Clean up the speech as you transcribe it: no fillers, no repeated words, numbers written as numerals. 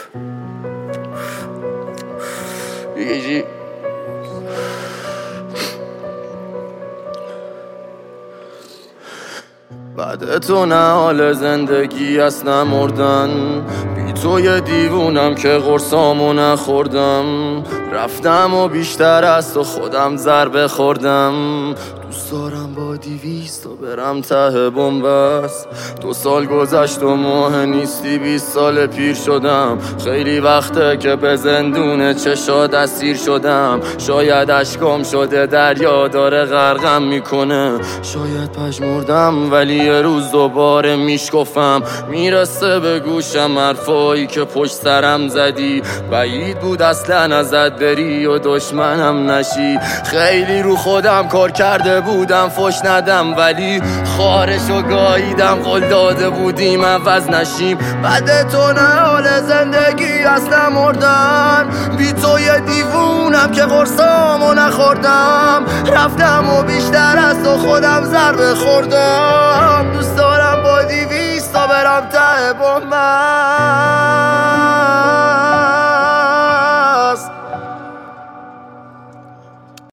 دیگه بعد تو نه حال زندگی است نه مردن، بی تو یه دیوونم که قرصامو نخوردم. رفتم و بیشتر از تو خودم ضربه خوردم. دوست دارم با 200 تا برم ته بنبست. 2 سال گذشت و ماه نیستی 20 سال پیر شدم. خیلی وقته که به زندون چشات اسیر شدم. شاید اشکام شده دریا داره غرقم میکنه. شاید پژمردم ولی یه روز دوباره میشکفم. میرسه به گوشم حرفایی که پشت سرم زدی. بعید بود اصلا ازت بری و دشمنم نشی. خیلی رو خودم کار کرده بودم فش ندم، ولی خارشو گاییدم. قول داده بودیم عوض نشیم. بعد تو نه حال زندگی اصلا مردن، بی تو یه دیوونم که قرصامو نخوردم. رفتم و بیشتر از تو خودم ضربه خوردم. دوست دارم با 200 تا برم ته بنبست.